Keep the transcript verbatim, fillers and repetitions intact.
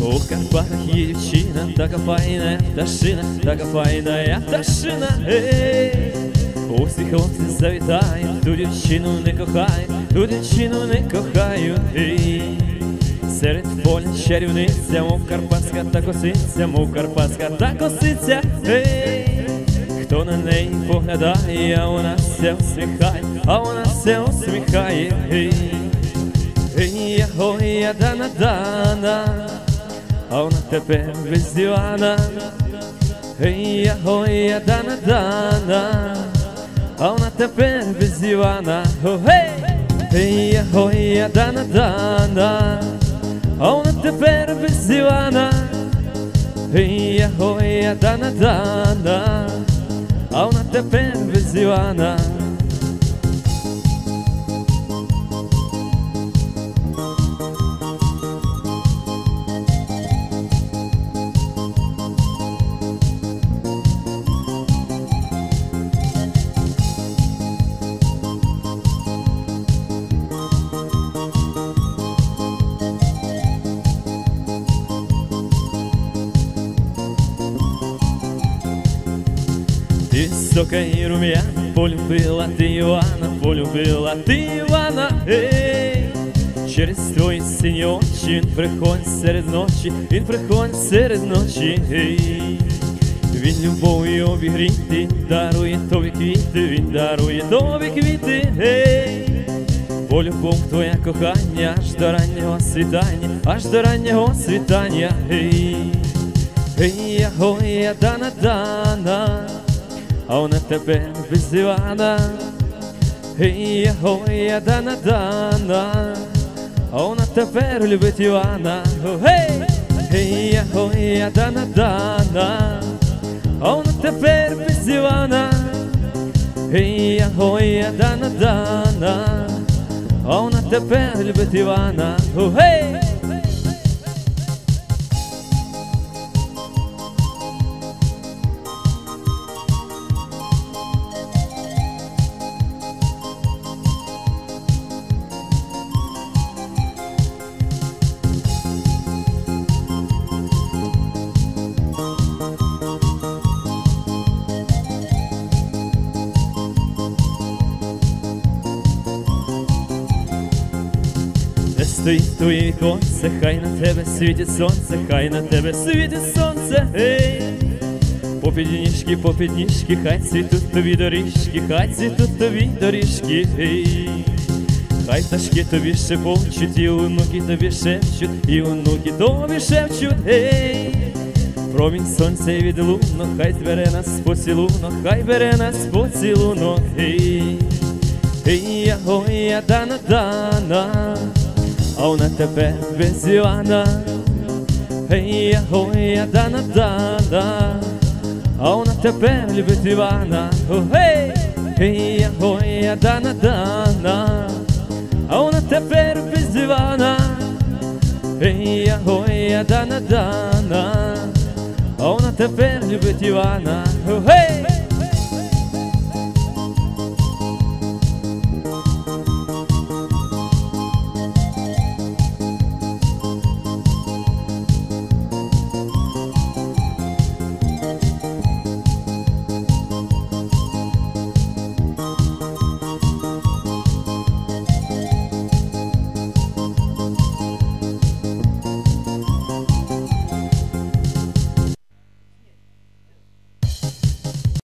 У Карпатах є дівчина, така файна пташина, така файна пташина, ей. Усі хлопці завітають, ту дівчину не кохають, ту дівчину не кохають, ей. Серед поля чарівниця, мов карпатська та косиця, мов карпатська та косиця, ей. Хто на неї поглядає, а вона все усміхає, а вона все усміхає, ей. Ей, я гоя дана-дана, а вона тепер без дивана. Ей, я гоя дана-дана, а вона тепер без дивана. Ей, я гоя дана-дана, а вона тепер без дивана. Ей, я гоя дана-дана, а вона тепер без дивана. Висока и румяна, полюбила ты Ивана, полюбила ты Ивана, ей. Через твої сині очі він приходить серед ночі, він приходить серед ночі, ей. Він любов'ю обігріти, дарує тобі квіти, він дарує тобі квіти, ей. Бо любов твоя кохання, аж до раннього світання, аж до раннього світання, ей. Ей, я гоя дана-дана, а вона тепер без дивана. Ей, я гоя дана-дана, а вона тепер любить Івана. Гей! Ей, я гоя дана-дана, а вона тепер без дивана. Ей, я гоя дана-дана, а вона тепер любить Івана. Гей! Стоїть твоє віконце, хай на тебе світить сонце, хай на тебе світить сонце, ей. Попід ніжки, попід ніжки, хай цвітуть тобі доріжки, хай цвітуть тобі доріжки, ей. Хай пташки тобі шепочуть, і онуки тобі шепчуть, і онуки тобі шепчуть, ей. Промінь сонця від лунок, хай збере нас поцілунок, хай бере нас поцілунок, ей. Ей, я гоя дана-дана, а вона тепер без Івана. Ей, я гоя дана-дана, а вона тепер любить Івана. Гей! Ей, я гоя дана-дана, а вона тепер без Івана. Ей, я гоя дана-дана, а вона тепер любить Івана. Гей!